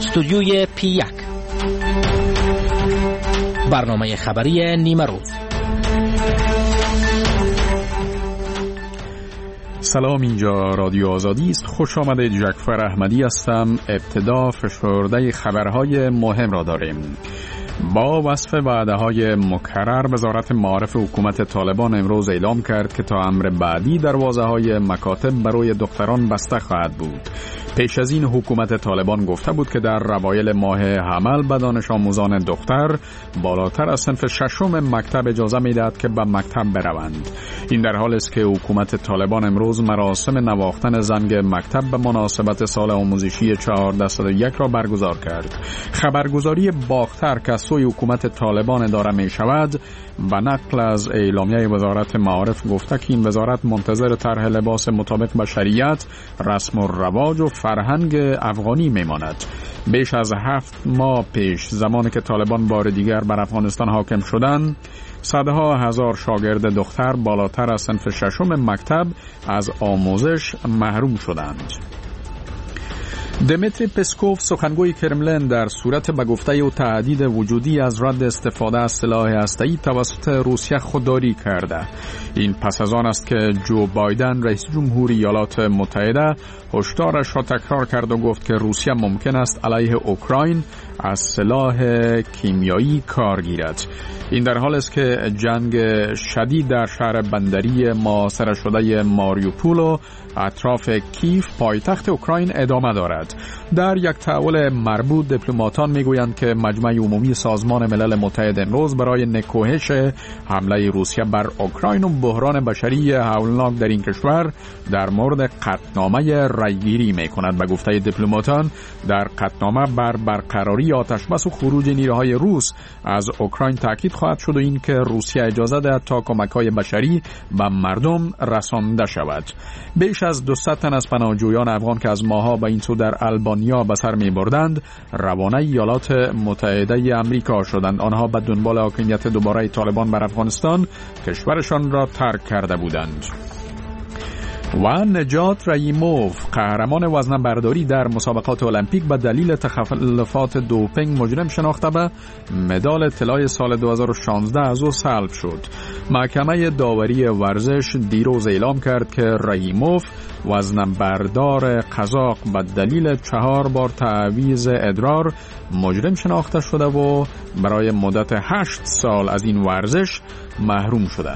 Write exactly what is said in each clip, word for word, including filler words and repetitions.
استودیوی پی یک، برنامه خبری نیمه روز. سلام، اینجا رادیو آزادی است. خوش آمدید. جعفر احمدی هستم. ابتدا فشرده خبرهای مهم را داریم. با وصف وعده‌های مکرر، وزارت معارف حکومت طالبان امروز اعلام کرد که تا امر بعدی دروازه‌های مکاتب برای دختران بسته خواهد بود. پیش از این حکومت طالبان گفته بود که در اوایل ماه حمل به دانش آموزان دختر بالاتر از صنف ششم مکتب اجازه می‌دهد که به مکتب بروند. این در حالی است که حکومت طالبان امروز مراسم نواختن زنگ مکتب به مناسبت سال آموزشی چهارده صد و یک را برگزار کرد. خبرگزاری باختر که سوی حکومت طالبان اداره می شود و نقل از اعلامیه وزارت معارف گفته که این وزارت منتظر طرح لباس مطابق با شریعت، رسم و رواج و فرهنگ افغانی می ماند. بیش از هفت ماه پیش، زمانی که طالبان بار دیگر بر افغانستان حاکم شدند، صدها هزار شاگرد دختر بالاتر از صنف ششم مکتب از آموزش محروم شدند. دمیتری پسکوف، سخنگوی کرملین، در صورت به گفته او تهدید وجودی از رد استفاده از سلاح هسته‌ای توسط روسیه خودداری کرده. این پس از آن است که جو بایدن، رئیس جمهور ایالات متحده، هشدارش را تکرار کرد و گفت که روسیه ممکن است علیه اوکراین از سلاح کیمیایی کار گیرد. این در حالی است که جنگ شدید در شهر بندری محاصره شده ماریوپول و اطراف کیف، پایتخت اوکراین، ادامه دارد. در یک تحول مربوط، دیپلماتان میگویند که مجمع عمومی سازمان ملل متحد امروز برای نکوهش حمله روسیه بر اوکراین و بحران بشری هولناک در این کشور در مورد قطعنامه رایگیری میکند. به گفته دیپلماتان، در قطعنامه بر برقراری آتشبس و خروج نیروهای روس از اوکراین تاکید خواهد شد و این که روسیه اجازه دهد تا کمک‌های بشری به مردم رسانده شود. بیش از دویست تن از پناهجویان افغان که از ماه‌ها به این سو در آلبانیا به سر می‌بردند، روانه ایالات متحده آمریکا شدند. آنها به دنبال حاکمیت دوباره طالبان بر افغانستان کشورشان را ترک کرده بودند. و نجات رایموف، قهرمان وزنه‌برداری در مسابقات المپیک، به دلیل تخلفات دوپینگ مجرم شناخته به مدال طلای سال دو هزار و شانزده از او سلب شد. محکمه داوری ورزش دیروز اعلام کرد که رایموف، وزنه‌بردار قزاق، به دلیل چهار بار تعویض ادرار مجرم شناخته شده و برای مدت هشت سال از این ورزش محروم شده.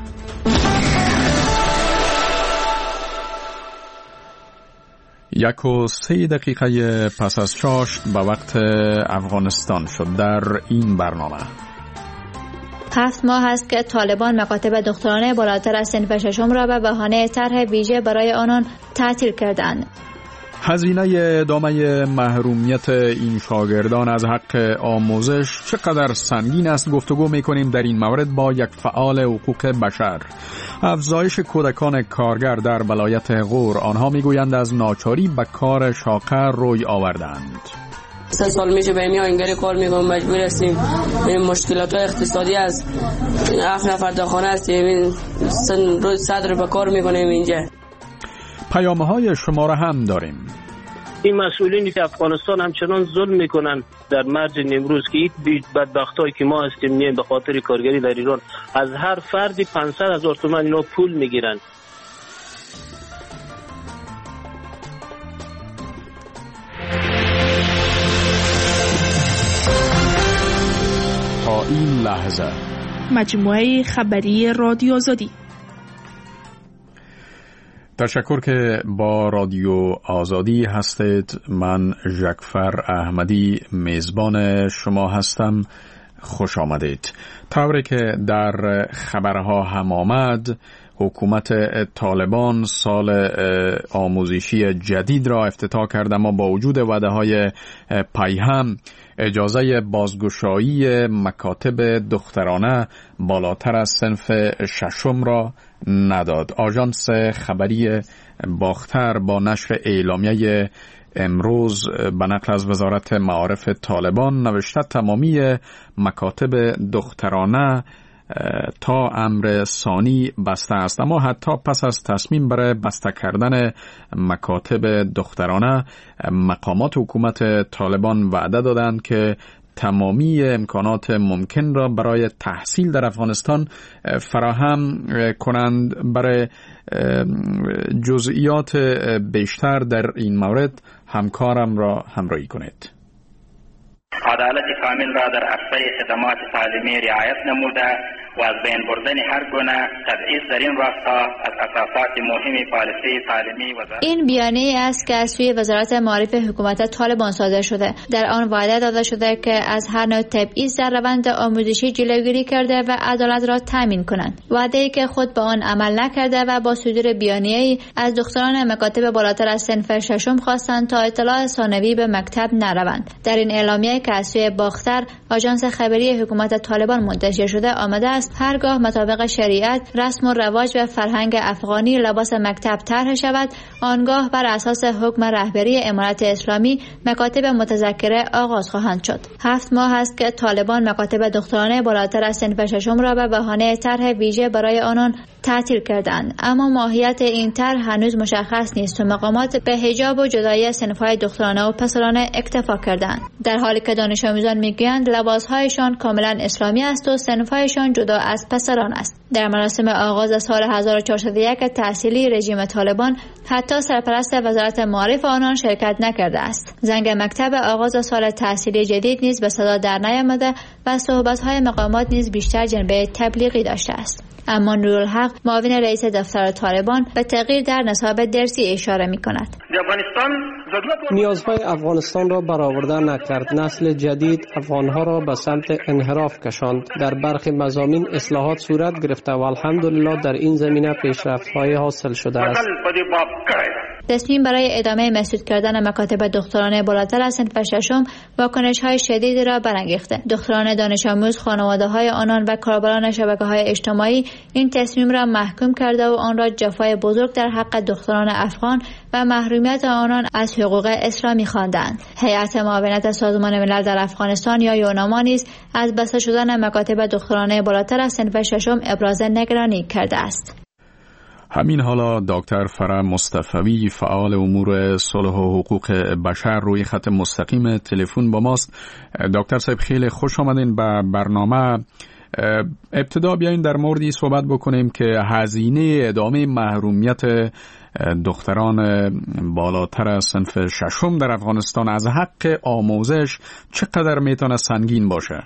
یک و سه دقیقه پس از چاشت به وقت افغانستان شد. در این برنامه هفت ماه است که طالبان مکاتب دخترانه بالاتر از صنف ششم را به بهانه طرح ویژه برای آنان تعطیل کردند. هزینه ادامه محرومیت این شاگردان از حق آموزش چقدر سنگین است؟ گفتگو می‌کنیم در این مورد با یک فعال حقوق بشر. افزایش کودکان کارگر در ولایت غور، آنها میگویند از ناچاری به کار شاقه روی آوردند. سه سال میشه به این انگاری کار میکنم، مجبور هستیم. این مشکلات اقتصادی از هفت نفر داخانه هستیم، این روز صدر به کار میکنیم اینجا. پیامه های شما را هم داریم. این مسئولینی که افغانستان همچنان ظلم میکنن در مرج نیمروز که این بدبختایی که ما هستیم نیم به خاطر کارگری در ایران، از هر فردی پانصد هزار تومان اینا پول میگیرن. تا این لحظه مجموعه خبری رادیو آزادی. تشکر که با رادیو آزادی هستید. من جعفر احمدی میزبان شما هستم. خوش آمدید. طوری که در خبرها هم آمد، حکومت طالبان سال آموزشی جدید را افتتاح کرد، اما با وجود وعده‌های پیهم اجازه بازگشایی مکاتب دخترانه بالاتر از صنف ششم را نداد. آژانس خبری باختر با نشر اعلامیه امروز به نقل از وزارت معارف طالبان نوشته تمامی مکاتب دخترانه تا امر ثانی بسته است. اما حتی پس از تصمیم برای بسته کردن مکاتب دخترانه، مقامات حکومت طالبان وعده دادند که تمامی امکانات ممکن را برای تحصیل در افغانستان فراهم کنند. برای جزئیات بیشتر در این مورد همکارم را همراهی کنید. عدالت کامل را در اکثر خدمات تعلیمی رعایت نموده و از بین بردن هر گونه تبعیض در این راستا از اساسات مهم پالیسی تعلیمی وزارت. این بیانیه است که از سوی وزارت معارف حکومت طالبان صادر شده. در آن وعده داده شده که از هر نوع تبعیض در روند آموزشی جلوگیری کرده و عدالت را تامین کنند. وعده‌ای که خود به آن عمل نکرده و با صدور بیانیه‌ای از دختران مکاتب بالاتر از صنف ششم خواستند تا اطلاع ثانوی به مکتب نروند. در این اعلامیه که از سوی باختر آژانس خبری حکومت طالبان منتشر شده آمده است هرگاه مطابق شریعت، رسم و رواج و فرهنگ افغانی لباس مکتب طرح شود، آنگاه بر اساس حکم رهبری امارت اسلامی مکاتب متذکره آغاز خواهند شد. هفت ماه است که طالبان مکاتب دخترانه بالاتر از صنف ششم را به بهانه طرح ویژه برای آنان تعطیل کردند، اما ماهیت این طرح هنوز مشخص نیست و مقامات به حجاب و جدایی صنف‌های دخترانه و پسرانه اکتفا کردند، در حالی که دانش آموزان میگویند لباسهایشان کاملا اسلامی است و صنف‌هایشان جدا از پسران است. در مراسم آغاز سال هزار و چهارصد و یک تحصیلی رژیم طالبان حتی سرپرست وزارت معارف آنان شرکت نکرده است. زنگ مکتب آغاز سال تحصیلی جدید نیز به صدا در نیامده و صحبت‌های مقامات نیز بیشتر جنبه تبلیغی داشته است. اما نورالحق معاون رئیس دفتر طالبان به تغییر در نصاب درسی اشاره می کند. نیازهای افغانستان را برآورده نکرد. نسل جدید افغانها را به سمت انحراف کشاند. در برخی مضامین اصلاحات صورت گرفته و الحمدلله در این زمینه پیشرفت‌های حاصل شده است. تصمیم برای ادامه مسدود کردن مکاتب دخترانه بالاتر از صنف ششم واکنش‌های شدیدی را برانگیخته. دختران دانش آموز، خانواده‌های آنان و کاربران شبکه‌های اجتماعی این تصمیم را محکوم کرده و آن را جفای بزرگ در حق دختران افغان و محرومیت آنان از حقوق اسلامی خواندند. هیئت معاونت سازمان ملل در افغانستان یا یوناما نیز از بسته شدن مکاتب دخترانه بالاتر از صنف ششم ابراز نگرانی کرده است. همین حالا دکتر فرح مصطفی فعال امور صلح و حقوق بشر روی خط مستقیم تلفن با ماست. دکتر صاحب خیلی خوش آمدین به برنامه. ابتدا بیاین در موردی صحبت بکنیم که هزینه ادامه محرومیت دختران بالاتر از صنف ششم در افغانستان از حق آموزش چقدر میتونه سنگین باشه؟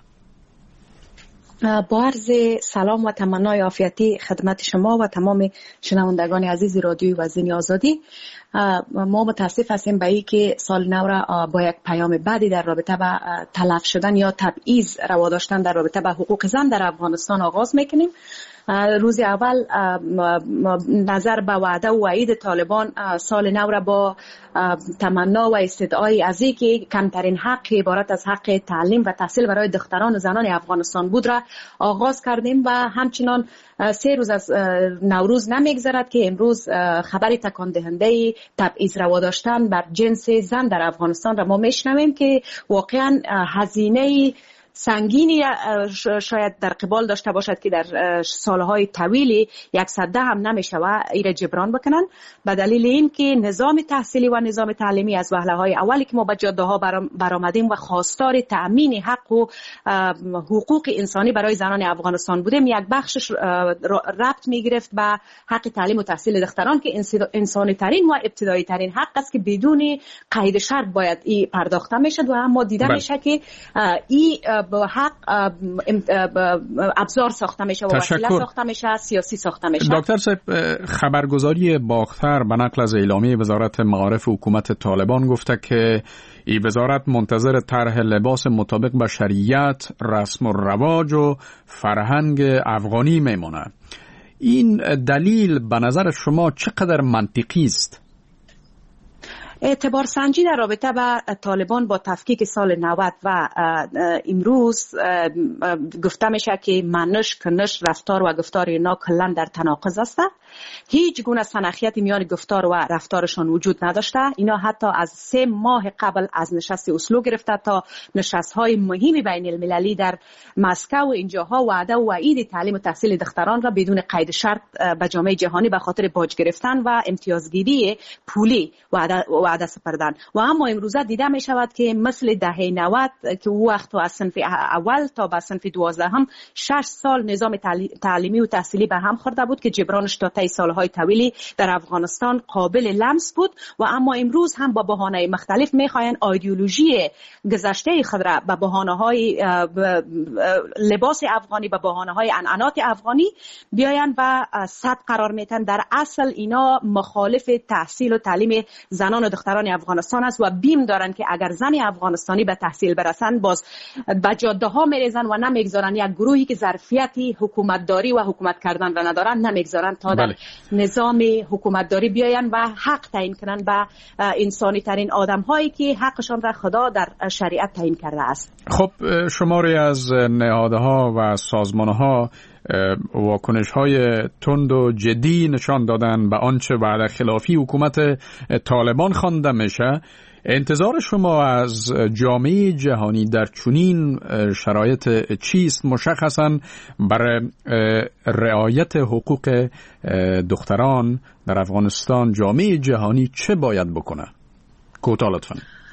با عرض سلام و تمنای عافیتی خدمت شما و تمام شنوندگان عزیز رادیوی وزین آزادی. ما متاسف هستیم به این که سال نو را با یک پیام بعدی در رابطه با تلف شدن یا تبعیض روا داشتن در رابطه با حقوق زن در افغانستان آغاز میکنیم. روز اول نظر به وعده و وعید طالبان سال نو را با تمنا و استدعای از این که کمترین حق عبارت از حق تعلیم و تحصیل برای دختران و زنان افغانستان بود را آغاز کردیم و همچنان سه روز از نوروز نمیگذرد که امروز خبر تکان دهنده تبعیض روا داشتن بر جنس زن در افغانستان را ما میشنویم که واقعا هزینه سنگینی شاید در قبال داشته باشد که در سالهای طویلی یک صده هم نمیشه و ایره جبران بکنن، به دلیل این که نظام تحصیلی و نظام تعلیمی از وهله‌های اولی که ما به جاده ها برآمدیم و خواستار تأمین حق و حقوق انسانی برای زنان افغانستان بودیم، یک بخشش ربط میگرفت به حق تعلیم و تحصیل دختران که انسانی ترین و ابتدایی ترین حق است که بدون قید شرط باید ای پرداخته میشد و اما دیده میشه که ای با حق ابزار ساخته میشه و وسیله ساخته میشه، سیاسی ساخته میشه. دکتر صاحب، خبرگزاری باختر به نقل از اعلامیه وزارت معارف حکومت طالبان گفته که این وزارت منتظر طرح لباس مطابق با شریعت، رسم و رواج و فرهنگ افغانی میمونه. این دلیل به نظر شما چقدر منطقی است؟ اعتبار سنجی در رابطه با طالبان با تفکیک سال نود و امروز گفته میشه که منش، کنش، رفتار و گفتار اینا کلا در تناقض است. هیچ گونه سنخیت میان گفتار و رفتارشان وجود نداشته. اینا حتی از سه ماه قبل از نشست اسلو گرفته تا نشست‌های مهم بین المللی در مسکو و اینجاها وعده و وعید تعلیم و تحصیل دختران را بدون قید شرط به جامعه جهانی به خاطر باج گرفتن و امتیازگیری پولی وعده وعده سپردن. و اما امروزه دیده می شود که مثل دهه نود که او وقت از صنف اول تا به صنف دوازده هم شش سال نظام تعلیمی و تحصیلی به هم خورده بود که جبرانش تا طی سالهای طویلی در افغانستان قابل لمس بود. و اما امروز هم با بهانه مختلف میخواین ایدئولوژی گذشته خود را به بهانه‌های لباس افغانی، به بهانه‌های عنعنات افغانی بیاین و صد قرار میتن. در اصل اینا مخالف تحصیل و تعلیم زنان و دختران افغانستان است و بیم دارن که اگر زن افغانستانی به تحصیل برسن باز به جاده ها میریزن و نمیگذارن یک گروهی که ظرفیتی حکومتداری و حکومت کردن را ندارن نمیگذارن تا در نظام حکومتداری بیاین و حق تعیین کنن به انسانی ترین آدم هایی که حقشان را خدا در شریعت تعیین کرده است. خب شماری از نهادها و سازمانها واکنش های تند و جدی نشان دادن به آنچه بعد خلافی حکومت طالبان خوانده میشه. انتظار شما از جامعه جهانی در چنین شرایط چیست؟ مشخصاً برای رعایت حقوق دختران در افغانستان جامعه جهانی چه باید بکنه؟ کوتاه لطفاً.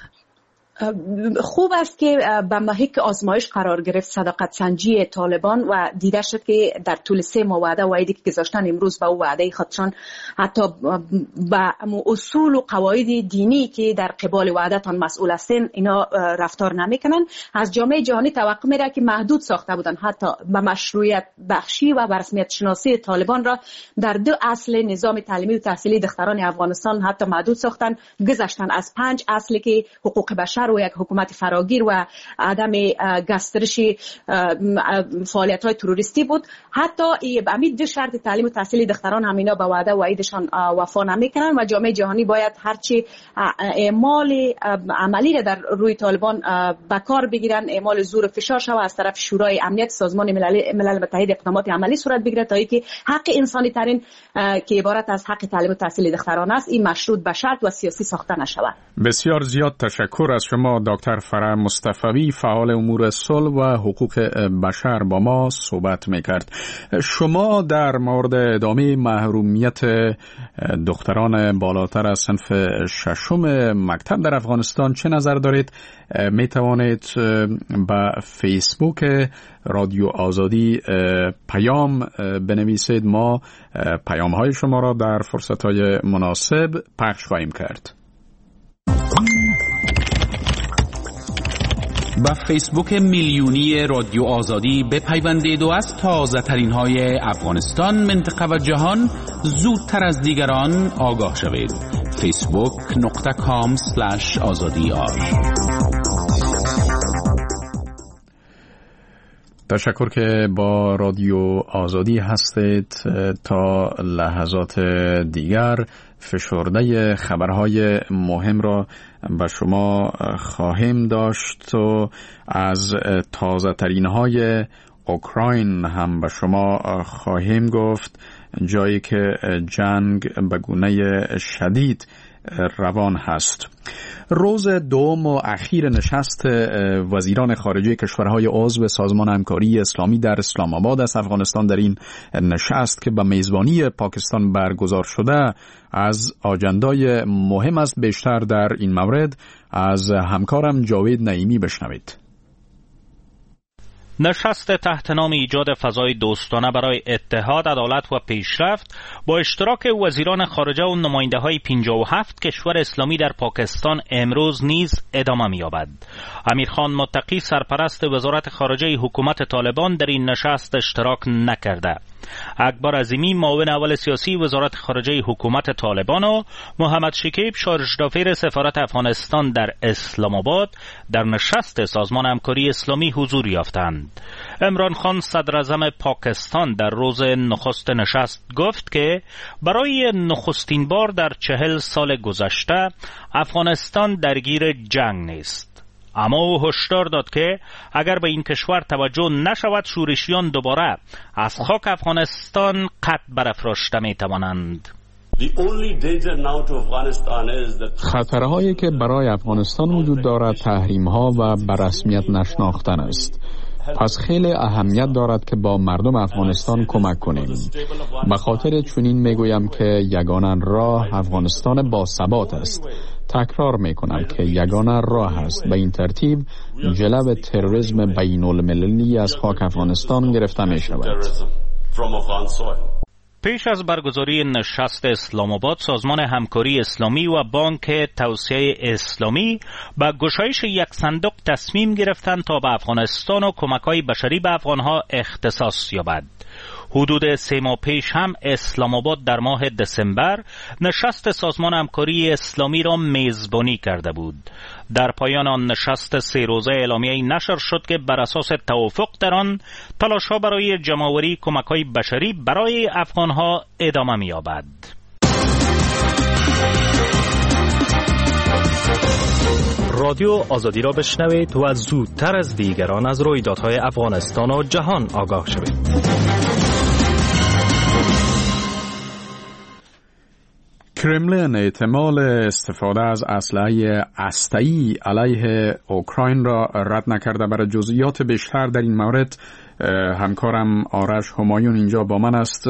خوب است که به محک آزمایش قرار گرفت صداقت سنجی طالبان و دیده شد که در طول سه ماه وعده وعیدی که گذاشتن امروز به وعده خودشان حتی به اصول و قواعد دینی که در قبال وعدتان مسئول هستند اینا رفتار نمیکنن. از جامعه جهانی توقع میره که محدود ساخته بودن حتی به مشروعیت بخشی و به رسمیت شناسی طالبان را در دو اصل نظام تعلیمی و تحصیلی دختران افغانستان حتی محدود ساختن، گذاشتن از پنج اصلی که حقوق بشر و یک حکومت فراگیر و عدم گسترش فعالیت‌های تروریستی بود. حتی امید دو شرط تعلیم و تحصیل دختران هم اینا به وعده و وعیدشان وفا نمی‌کنن و جامعه جهانی باید هرچی اعمال عملی را در روی طالبان به کار بگیرن، اعمال زور فشار شود از طرف شورای امنیت سازمان ملل ملل متحد اقدامات عملی صورت بگیرد تا اینکه حق انسانی ترین که عبارت از حق تعلیم و تحصیل دختران است این مشروط به شرط و سیاسی ساخته نشود. بسیار زیاد تشکر از شما دکتر فرح مصطفی، فعال امور صلح و حقوق بشر با ما صحبت میکرد. شما در مورد ادامه محرومیت دختران بالاتر از صنف ششم مکتب در افغانستان چه نظر دارید؟ میتوانید به فیسبوک رادیو آزادی پیام بنویسید. ما پیام های شما را در فرصت های مناسب پخش خواهیم کرد. با فیسبوک میلیونی رادیو آزادی بپیوندید و از تازه ترین های افغانستان، منطقه و جهان زودتر از دیگران آگاه شوید. فیسبوک نقطه کام سلش آزادی آر. تشکر که با رادیو آزادی هستید. تا لحظات دیگر فشرده خبرهای مهم را به شما خواهیم داشت و از تازه ترین های اوکراین هم به شما خواهیم گفت، جایی که جنگ به گونه شدید روان هست. روز دوم و اخیر نشست وزیران خارجه کشورهای عضو سازمان همکاری اسلامی در اسلام آباد از افغانستان در این نشست که به میزبانی پاکستان برگزار شده از آجندای مهم است. بیشتر در این مورد از همکارم جاوید نعیمی بشنوید. نشست تحت نام ایجاد فضای دوستانه برای اتحاد، عدالت و پیشرفت با اشتراک وزیران خارجه و نماینده‌های پنجاه و هفت کشور اسلامی در پاکستان امروز نیز ادامه می‌یابد. امیرخان متقی سرپرست وزارت خارجه حکومت طالبان در این نشست اشتراک نکرده. اکبر عظیمی معاون اول سیاسی وزارت خارجه حکومت طالبان و محمد شکیب شارژدافیر سفارت افغانستان در اسلام آباد در نشست سازمان همکاری اسلامی حضور یافتند. عمران خان صدر اعظم پاکستان در روز نخست نشست گفت که برای نخستین بار در چهل سال گذشته افغانستان درگیر جنگ نیست. اما او هشدار داد که اگر به این کشور توجه نشود شورشیان دوباره از خاک افغانستان قد برافراشته می توانند. خطرهایی که برای افغانستان وجود دارد تحریم‌ها و به رسمیت نشناختن است. پس خیلی اهمیت دارد که با مردم افغانستان کمک کنیم. به خاطر چنین میگویم که یگانه راه افغانستان با ثبات است. تکرار میکنم که یگانه راه است. به این ترتیب جلو تروریسم بین المللی از خاک افغانستان گرفته می شود. پیش از برگزاری نشست اسلام آباد، سازمان همکاری اسلامی و بانک توسعه اسلامی با گشایش یک صندوق تصمیم گرفتند تا به افغانستان و کمک‌های بشری به افغانها اختصاص یابد. حدود سه ماه پیش هم اسلام آباد در ماه دسامبر نشست سازمان همکاری اسلامی را میزبانی کرده بود. در پایان آن نشست سه روزه اعلامیه‌ای نشر شد که بر اساس توافق در آن تلاش‌ها برای جمع‌آوری کمک‌های بشری برای افغان‌ها ادامه می‌یابد. رادیو آزادی را بشنوید و زودتر از دیگران از رویدادهای افغانستان و جهان آگاه شوید. کرملین احتمال استفاده از اسلحه هسته‌ای علیه اوکراین را رد نکرده. برای جزئیات بیشتر در این مورد همکارم آرش همایون اینجا با من است.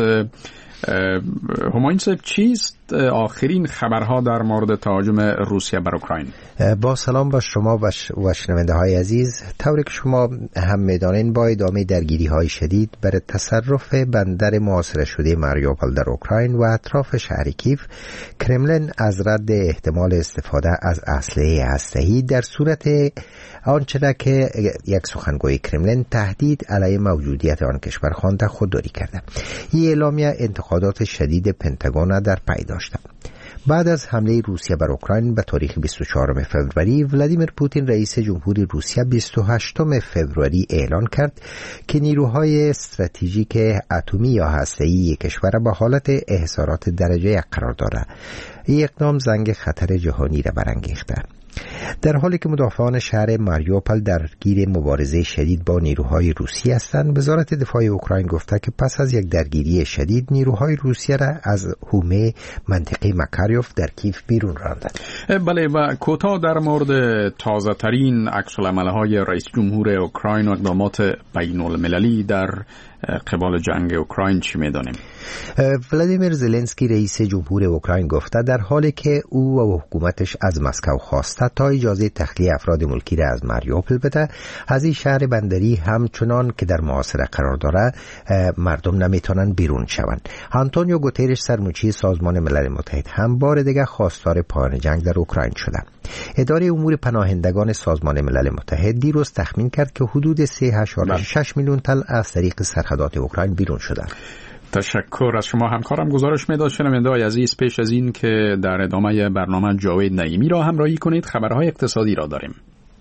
همایون صاحب، چیست آخرین خبرها در مورد تهاجم روسیه بر اوکراین؟ با سلام با شما و شنونده های عزیز. طوری که شما هم میدانین با ادامه درگیری های شدید برای تصرف بندر محاصره شده ماریوپول در اوکراین و اطراف شهر کیف، کرملین از رد احتمال استفاده از اسلحه هسته‌ای در صورت آنچه را که یک سخنگوی کرملین تهدید علیه موجودیت آن کشور خوانده خودداری کرده. این اعلامیه انتقادات شدید پنتاگون در پی داشته. بعد از حمله روسیه بر اوکراین به تاریخ بیست و چهارم فوریه، ولادیمیر پوتین رئیس جمهوری روسیه بیست و هشتم فوریه اعلان کرد که نیروهای استراتژیک اتمی یا هسته‌ای کشور به حالت احصارات درجه یک قرار دارد. این اقدام زنگ خطر جهانی را برانگیخته. در حالی که مدافعان شهر ماریوپول درگیر مبارزه شدید با نیروهای روسی هستند، وزارت دفاع اوکراین گفته که پس از یک درگیری شدید نیروهای روسیه را از حومه منطقه مکاریوف در کیف بیرون راندند. بله، و کوتاه در مورد تازه ترین عکس‌العمل‌های رئیس جمهور اوکراین و اقدامات بین المللی در قبال جنگ اوکراین چی می‌دانیم؟ ولادیمیر زلنسکی رئیس جمهور اوکراین گفته در حالی که او و حکومتش از مسکو خواسته تا اجازه تخلیه افراد ملکی را از ماریوپول بده، از این شهر بندری همچنان که در محاصره قرار داره مردم نمیتونن بیرون شوند. آنتونیو گوترش سرموچی سازمان ملل متحد هم بار دیگه خواستار پایان جنگ در اوکراین شده. اداره امور پناهندگان سازمان ملل متحد دیروز تخمین کرد که حدود سه ممیز شش میلیون تن از طریق سرحدات اوکراین بیرون شدند. تشکر از شما همکارم. گزارش میداد شنونده‌های عزیز پیش از این که در ادامه برنامه جاوید نعیمی را همراهی کنید، خبرهای اقتصادی را داریم.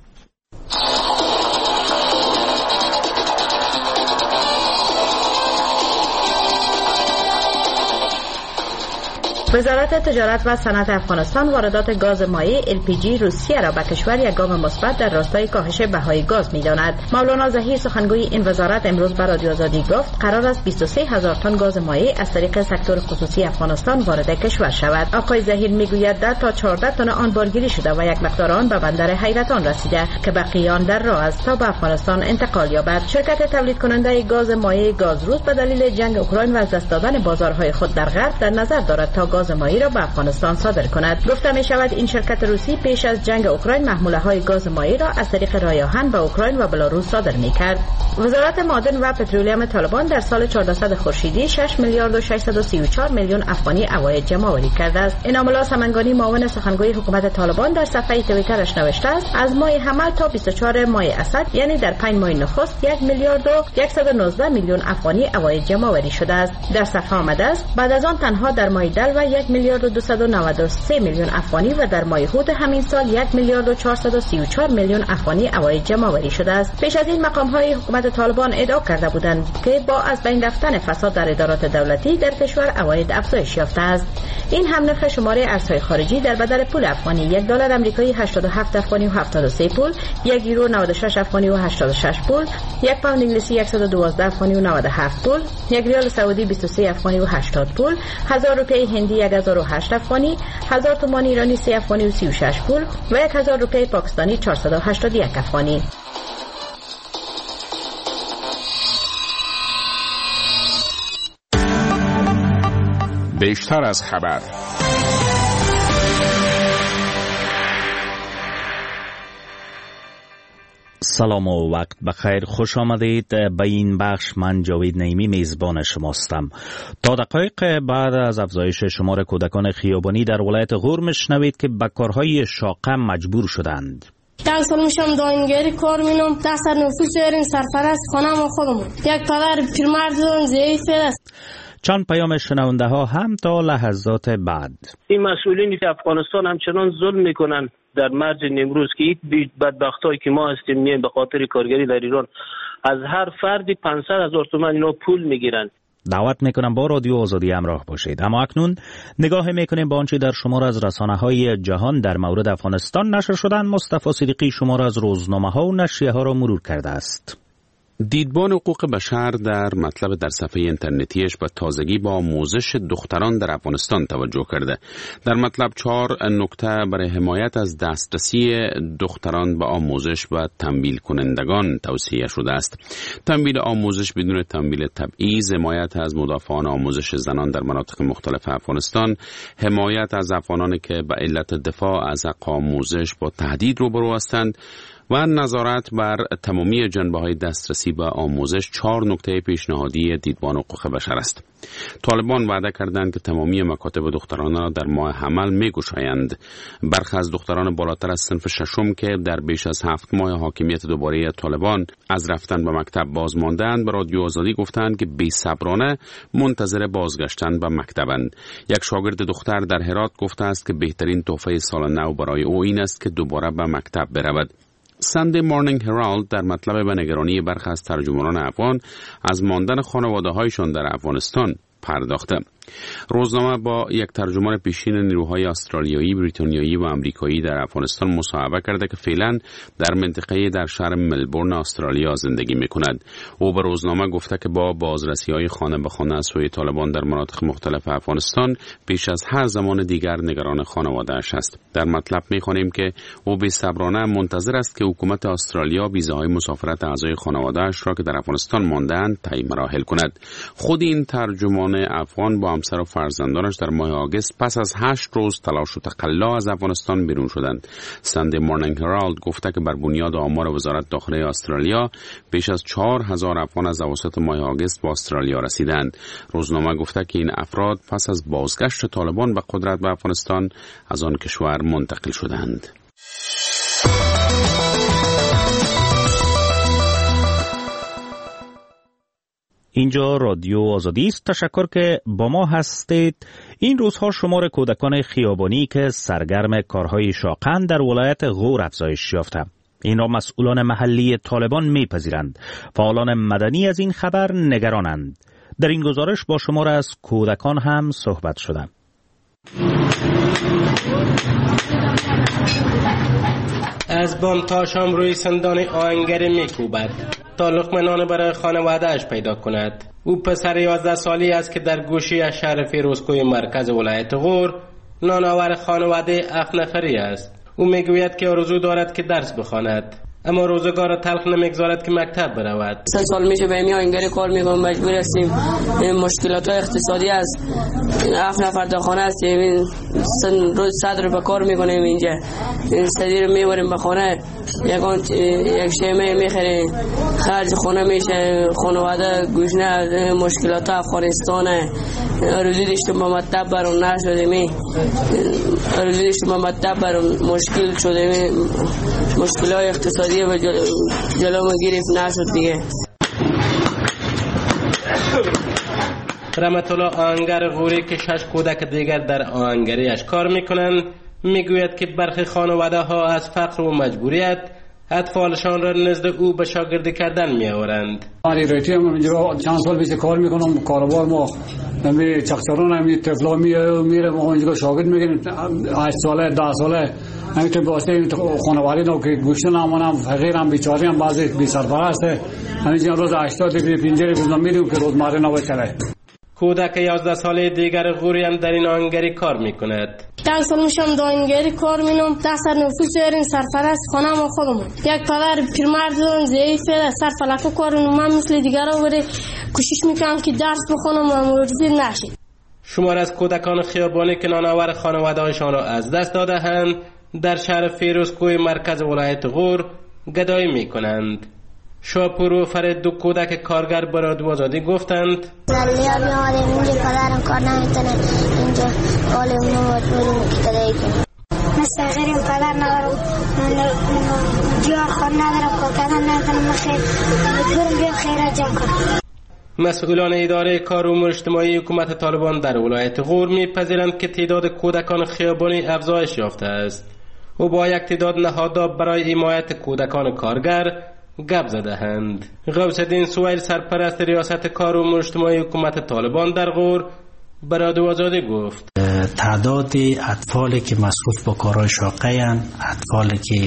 وزارت تجارت و صنعت افغانستان واردات گاز مایع ال پی جی روسیه را به کشور یک گام مثبت در راستای کاهش بهای گاز می‌داند. مولانا ظهیر سخنگوی این وزارت امروز به رادیو آزادی گفت قرار است بیست و سه هزار تن گاز مایع از طریق سکتور خصوصی افغانستان وارد کشور شود. آقای ظهیر میگوید ده تا چهارده تن آن بارگیری شده و یک مقدار آن به بندر حیرتان رسیده که بقیه آن در راه است تا به افغانستان انتقال یابد. شرکت تولید کننده گاز مایع گازروس به دلیل جنگ اوکراین و از دست دادن بازارهای خود در غرب در نظر دارد تا گاز گاز مایی را به افغانستان صادر کند. گفته می شود این شرکت روسی پیش از جنگ اوکراین محموله های گاز مایی را از طریق راه آهن به اوکراین و بلاروس صادر می کرد. وزارت معادن و پترولیم طالبان در سال چهاردهصد خورشیدی شش میلیارد و ششصد و سی و چهار میلیون افغانی عواید جمع آوری کرده است. انعام الله سمنگانی معاون سخنگوی حکومت طالبان در صفحه توییترش نوشته است از ماه حمل تا بیست و چهارم ماه اسد یعنی در پنج ماه نخست یک میلیارد و صد و نوزده میلیون افغانی عواید جمع آوری شده است. در صفحه آمده است بعد از آن تنها در ماه دلو یک میلیارد و دویست و نود و سه میلیون افغانی و در ماه هود همین سال یک میلیارد و چهارصد و سی و چهار میلیون افغانی عواید جمع آوری شده است. پیش از این مقام های حکومت طالبان ادعا کرده بودند که با از بین رفتن فساد در ادارات دولتی در کشور عواید افزایش یافته است. این هم نرخ شماره ارزهای خارجی در بدل پول افغانی یک دلار آمریکایی هشتاد و هفت افغانی و هفتاد و سه پول، یک یورو نود و شش افغانی و هشتاد و شش پول، یک پوند انگلیسی صد و دوازده افغانی و نود و هفت پول، یک ریال سعودی بیست و سه افغانی و هشتاد پول، هزار روپیه هندی یک هزار و هشت افغانی، هزار تومان ایرانی سه افغانی و سی و شش پول و یک هزار روپیه پاکستانی چهارصد و هشتاد و یک افغانی. بیشتر از خبر. سلام و وقت بخیر، خوش آمدید به این بخش. من جاوید نعیمی میزبان شماستم. تا دقایق بعد از افزایش شمار کودکان خیابانی در ولایت غور میشنوید که به کارهای شاقه مجبور شدند. یک سال میشم داینگری کار مینم، دست نفوس داریم، سرپرست خانم و خودمون. یک پدر پیرمرد ضعیف است. چند پیام شنونده ها هم تا لحظات بعد. این مسئولینی که افغانستان همچنان ظلم میکنن در مرز نیمروز که این بدبختایی که ما هستیم میایم به خاطر کارگری در ایران از هر فردی پانصد هزار تومان اینا پول میگیرن. دعوت میکنم با رادیو آزادی همراه باشید. اما اکنون نگاه میکنیم به آنچه در شمار از رسانه های جهان در مورد افغانستان نشر شدن. مصطفی صدیقی شمار از روزنامه ها و نشریه ها را مرور کرده است. دیدبان حقوق بشر در مطلب در صفحه اینترنتیش به تازگی با آموزش دختران در افغانستان توجه کرده. در مطلب چهار نکته برای حمایت از دسترسی دختران به آموزش و تنبیه کنندگان توصیه شده است. تنبیه آموزش بدون تنبیه تبعیض، حمایت از مدافعان آموزش زنان در مناطق مختلف افغانستان، حمایت از افغانانی که به علت دفاع از حق آموزش با تهدید روبرو هستند و نظارت بر تمامی جنبه‌های دسترسی به آموزش چهار نکته پیشنهادی دیدبان حقوق بشر است. طالبان وعده کردند که تمامی مکاتب دختران را در ماه حمل می‌گشایند. برخی از دختران بالاتر از صنف ششم که در بیش از هفت ماه حاکمیت دوباره طالبان از رفتن به مکتب باز ماندند به رادیو آزادی گفتند که بی‌صبرانه منتظر بازگشتن به مکتبند. یک شاگرد دختر در هرات گفته است که بهترین تحفه سال نو برای او این است که دوباره به مکتب برود. ساندی مورنینگ هرالد در مطلب به نگرانی برخی از ترجمانان افغان از ماندن خانواده‌هایشان در افغانستان پرداخته. روزنامه با یک ترجمان پیشین نیروهای استرالیایی، بریتانیایی و آمریکایی در افغانستان مصاحبه کرده که فعلا در منطقه در شهر ملبورن استرالیا زندگی می‌کند. او به روزنامه گفته که با بازرسی‌های خانه به خانه از سوی طالبان در مناطق مختلف افغانستان بیش از هر زمان دیگر نگران خانواده‌اش است. در مطلب می‌خوانیم که او بی‌صبرانه منتظر است که حکومت استرالیا ویزاهای مسافرت اعضای خانواده‌اش را که در افغانستان مانده‌اند طی مراحل کند. خود این ترجمان افغان با همسر و فرزندانش در ماه آگوست پس از هشت روز تلاش و تقلا از افغانستان بیرون شدند. ساندی مورنینگ هرالد گفته که بر بنیاد آمار وزارت داخله استرالیا بیش از چهار هزار افغان از اواسط ماه آگوست به استرالیا رسیدند. روزنامه گفته که این افراد پس از بازگشت طالبان به قدرت به افغانستان از آن کشور منتقل شدند. اینجا رادیو آزادی است. تشکر که با ما هستید. این روزها شمار کودکان خیابانی که سرگرم کارهای شاقند در ولایت غور افزایش یافته. این را مسئولان محلی طالبان میپذیرند. فعالان مدنی از این خبر نگرانند. در این گزارش با شمار از کودکان هم صحبت شده. از بام تا شام روی سندان آهنگری میکوبد تا لقمه نان برای خانواده اش پیدا کند. او پسر یازده سالی است که در گوشی از شهر فیروزکوی مرکز ولایت غور نانآور خانواده هفت نفری است. او میگوید که آرزو دارد که درس بخواند. اما روزگار تلخ نمیگذارد که مکتب برود. سه سال میشه به این آهنگری کار میکنم، مجبور هستیم. مشکلات اقتصادی از هفت نفر در خانه هستیم، روز صد روپیه کار میکنیم اینجا، صدی رو میبریم به خانه، یک شیمه میخریم، خرج خونه میشه، خانواده گوشنه، مشکلات افغانستانه. روزی داشتم به مکتب برام نشدیم، روزی داشتم به مکتب برام مشکل شده، مشکلات اقتصادی و جلو ما گرفت نشد دیگه. رحمت الله آهنگر غوری که شش کودک دیگر در آهنگریش کار میکنند میگوید که برخی خانواده ها از فقر و مجبوریت اطفالشان را نزد او به شاگردی کردن می آورند. من ریتی هم اینجا چند سال پیش کار میکنم، کاروبار ما می چقچرون هم طفلا میره ما اینجا شاگرد میگیریم، هشت ساله ده ساله همین تو واسه خانواده نو که گوشت نمونم فقیرم بیچاره هم بعضی بی سرپرست همین روز هشتاد پنجاه روز میریم که روزمره نباشه. کودک یازده ساله دیگر غوری هم در این آهنگری کار میکند. ده سال میشم در آهنگری کار مینم، ده سال نفوس داریم، سرپرست خانه ما خودمون. یک پدر پیرمرد ضعیفه، سرفلکه کارون، من مثل دیگرها ولی کوشش میکنم که درس بخونم و مورزی نشید. شمار از کودکان خیابانی که نانآور خانواده‌هایشان را از دست داده‌اند در شهر فیروزکوه مرکز ولایت غور گدایی میکنند. شاپور و فرید دو کودک کارگر به رادیو آزادی گفتند زلیار میامدیم اینجا پدرم کار نمیتونه اینجا حال اونو مجبوریم که گدایی کنیم. مثل غیریم پدر ندارم جوار خود ندارم کار کردن نمیتونم خیر مجبورم بیام خیرات جمع کنم. مسئولان اداره کار امور اجتماعی حکومت طالبان در ولایت غور میپذیرند که تعداد کودکان خیابانی افزایش یافته است و با یک تعداد نهادها برای حمایت کودکان کارگر گپ زده‌اند. غوث الدین سویل سرپرست ریاست کار و امور اجتماعی حکومت طالبان در غور به رادیو آزادی گفت تعداد اطفالی که مصروف به کارهای شاقه اند، اطفالی که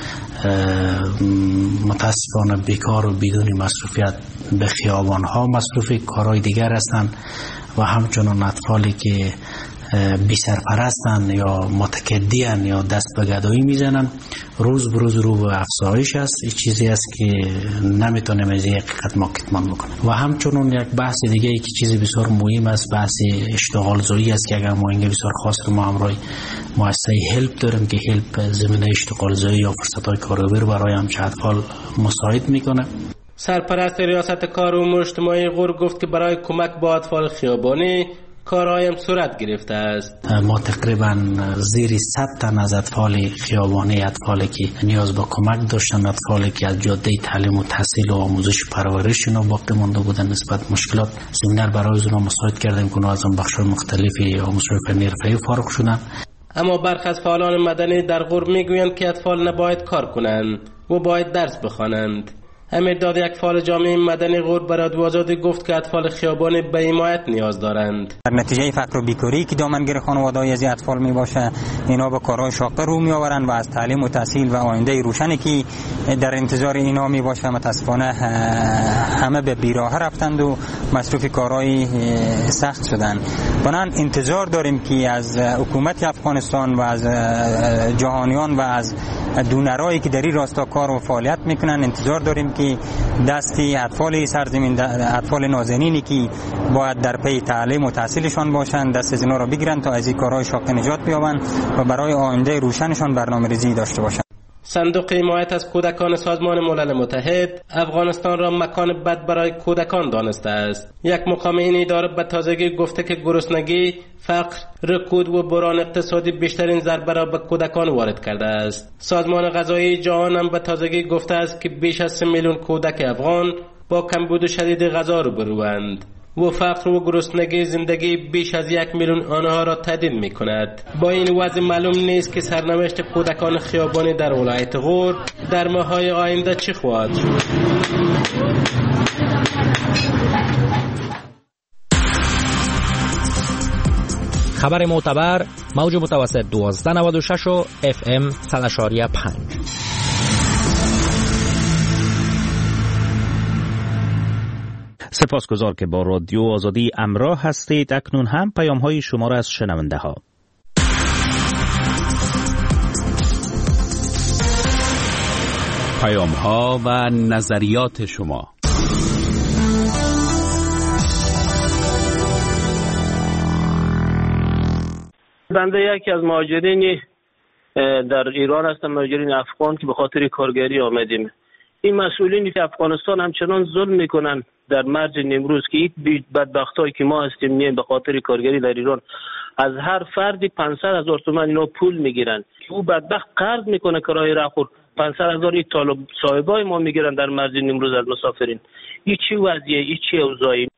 متاسفانه بیکار و بدون مصروفیت به خیابان ها مصروف کارهای دیگر هستند و همچنان اطفالی که بی سرپرستن یا متکدیان یا دست به گدایی میزنن روز بروز رو به افزایش است. این چیزی است که نمیتونیم از یک حقیقت ما کتمان بکنیم. و همچنان یک بحث دیگه ای که چیزی بسیار مهم است بحث اشتغال زایی است که اگر ما اینجا بسیار خاص رو ما همراه مؤسسه هلپ داریم که هلپ زمینه اشتغال زایی یا فرصت‌های کاری رو برای همچه اطفال مساعد میکنه. سرپرست ریاست کار و امور اجتماعی غور گفت که برای کمک با اطفال خیابانی کارهایم صورت گرفته است. ما تقریبا زیر صد تن از اطفال خیابانی، اطفالی که نیاز به کمک داشتن، اطفالی که از جاده تعلیم و تحصیل و آموزش و پرورش اینا باقی مانده بودن نسبت مشکلات، زمینه برای اونها مساعد کردیم که از اون بخش‌های مختلفی آموزش فنی حرفه‌ای فارغ شدن. اما برخی از فعالان مدنی در غور میگویند که اطفال نباید کار کنند و باید درس بخوانند. امیر داد یک فعال جامعه مدنی غور به رادیو آزادی گفت که اطفال خیابانی به حمایت نیاز دارند. در نتیجه فقر و بیکاری که دامنگیر خانواده‌های از اطفال می باشه، اینا به کارهای شاقه رو می آورند و از تعلیم و تحصیل و آینده روشنی که در انتظار اینا می باشه متاسفانه همه به بیراه رفتند و مصروف کارهای سخت شدند. بنان انتظار داریم که از حکومت افغانستان و از جهانیان و از دونرایی که در این راستا کار و فعالیت میکنن انتظار داریم که دستی اطفال سرزمین، اطفال نازنینی که باید در پی تعلیم و تحصیلشان باشند دست از اینا را بگیرن تا از این کارهای شاقه نجات بیابند و برای آینده روشنشان برنامه‌ریزی داشته باشند. صندوق حمایت از کودکان سازمان ملل متحد افغانستان را مکان بد برای کودکان دانسته است. یک مقام این اداره به تازگی گفته که گرسنگی، فقر، رکود و بحران اقتصادی بیشترین ضربه را به کودکان وارد کرده است. سازمان غذایی جهان هم به تازگی گفته است که بیش از سه میلیون کودک افغان با کمبود شدید غذا روبروند و فقر و گرسنگی زندگی بیش از یک میلیون آنها را تهدید می کند. با این وضع معلوم نیست که سرنوشت کودکان خیابانی در ولایت غور در ماه‌های آینده چه خواهد شد. خبر معتبر موج متوسط دوازده نود و شش و اف ام صد و پنج. سپاسگزار که با رادیو آزادی همراه هستید. اکنون هم پیام های شما را از شنونده ها. پیام ها و نظریات شما. بنده یکی از مهاجرین در ایران هستم، مهاجرین افغان که به خاطر کارگری آمدیم. این مسئولینی که افغانستان همچنان ظلم میکنن در مرج نیمروز که این بدبختایی که ما هستیم میایم به خاطر کارگری در ایران از هر فردی پانصد هزار تومان اینا پول میگیرن که او بدبخت قرض میکنه کرایه رخور پانصد هزار این طالب صاحبای ما میگیرن در مرج نیمروز از مسافرین. این چی وضعیه؟ این چی اوضاعی؟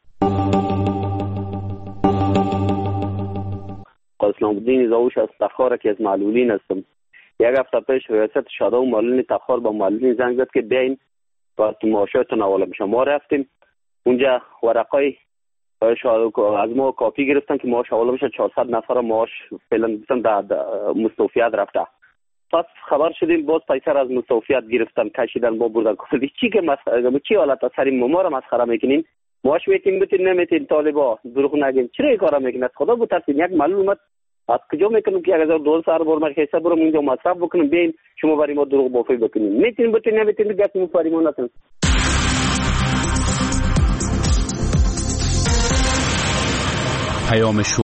اسلام الدین زاوش از تخار که از معلولین هستم. یک هفته پیش ریاست شاده و معلولین تخار با معلولین زنگ زد که بیاین و معاشاتون حواله میشه. ما رفتیم اونجا ورقای از ما کاپی گرفتن که معاش حواله میشه. چهارصد نفر معاش فعلا در مستوفیت رفته. پس خبر شدیم باز پیسر از مستوفیت گرفتن کشیدن با بردن. چی که مسخره چی حالت اثری ما رو مسخره میکنین؟ معاش میتین بتین نمیتین طالبا دروغ نگین. چرا این کارا میکنین؟ خدا بترسین. یک معلول اومد از کجا میکنم که یک هزار دو سال بر من حساب برم اونجا مصرف بکنم بیاین شما برای ما دروغ بافی بکنین. میتین بتین نمیتین گپ مو پریمون نتون. پیام